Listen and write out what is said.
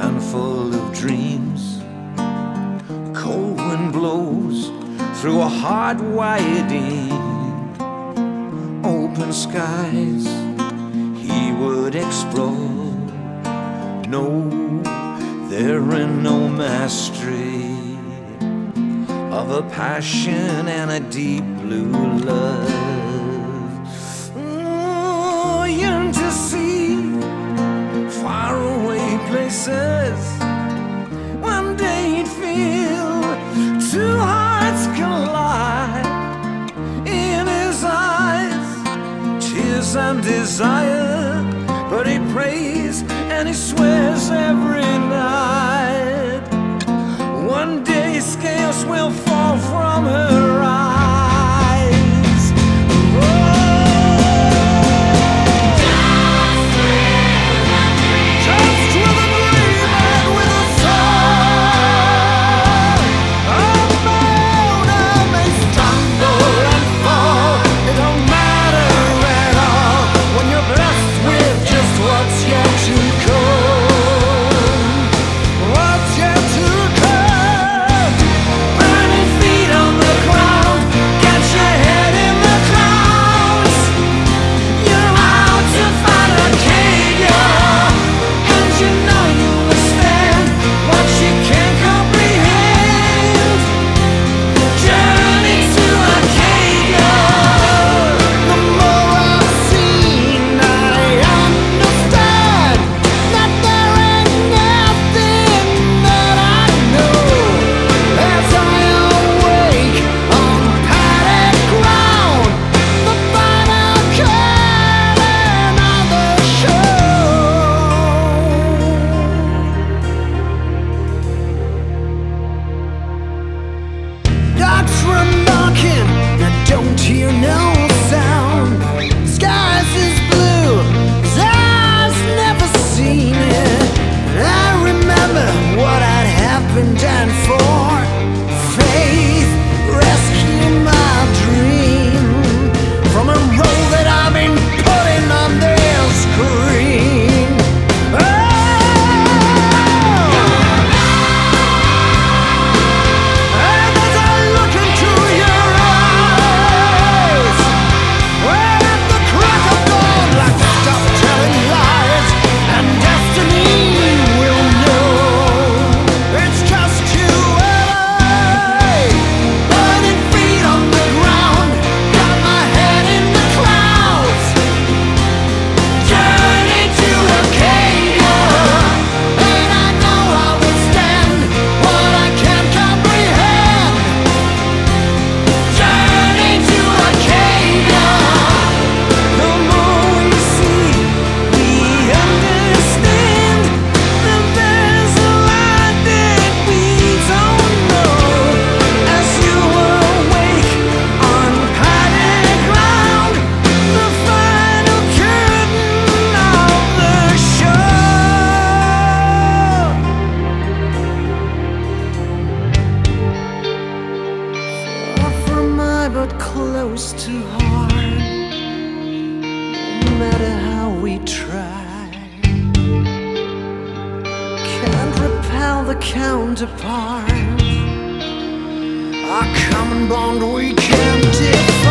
handful of dreams. A cold wind blows through a hard widening. Open skies he would explore. No, there ain't no mastery of a passion and a deep blue love. Oh, yearn to see faraway places. One day he'd feel two hearts collide. In his eyes, tears and desire, but he prays and he swears every night. One day scales will fall from her eyes. Just with a dream and with a song. A mountain may stumble and fall. It don't matter at all when you're blessed with just what's yet to come. What's yet to come. Burning feet on the ground, get your head in the clouds. You're out to find a king, and you know you will stand what you can't comprehend. Journey to Acadia. The more I've seen, I understand that there ain't nothing that I know. As I awake on padded ground, the final curtain of the show. Dogs run knocking, I don't hear no sound. Skies is blue, 'cause I've never seen it. I remember what I'd have been done for. Faith, rescue my dream from a road that I've been putting on their screen. Oh! And as I look into your eyes, well, at the crack of dawn, like stop telling lies, and destiny will know it's just you and I. Burning feet on the ground, got my head in the clouds. Journey to Acadia, and I know I will stand what I can't comprehend. Journey to Acadia. The more we see, we understand that there's a lot that we don't know. As you awake on padded ground, the final curtain of the show. Far from eye, but close to heart. No matter how we try, can't repel the counterpart. Our common bond we can't define.